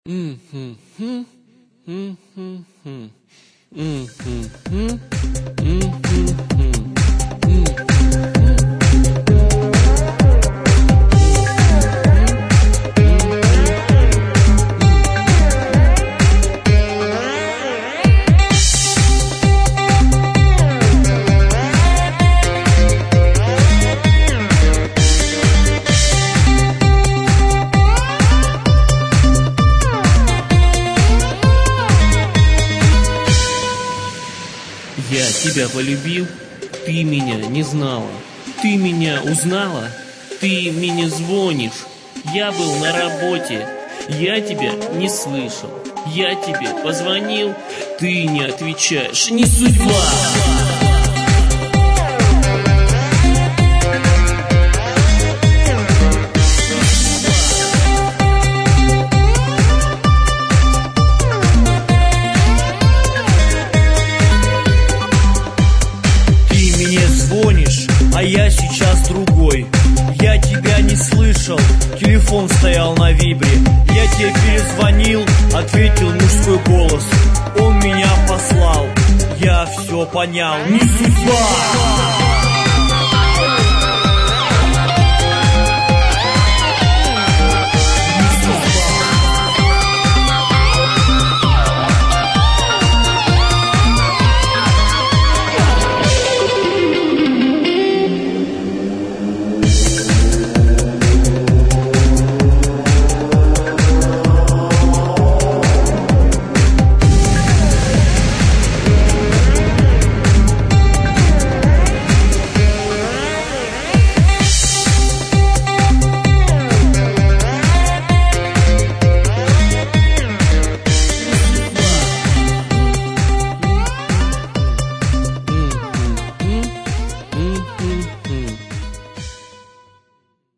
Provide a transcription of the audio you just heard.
Я тебя полюбил, ты меня не знала. Ты меня узнала, ты мне звонишь. Я был на работе, я тебя не слышал. Я тебе позвонил, ты не отвечаешь. Не судьба! Звонишь, а я сейчас другой. Я тебя не слышал, телефон стоял на вибре. Я тебе перезвонил, ответил мужской голос. Он меня послал, я все понял. Не судьба!